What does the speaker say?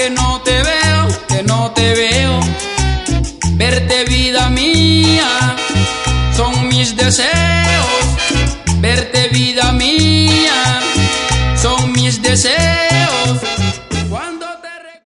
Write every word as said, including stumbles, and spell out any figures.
que no te veo, que no te veo. Verte, vida mía, son mis deseos. Verte, vida mía.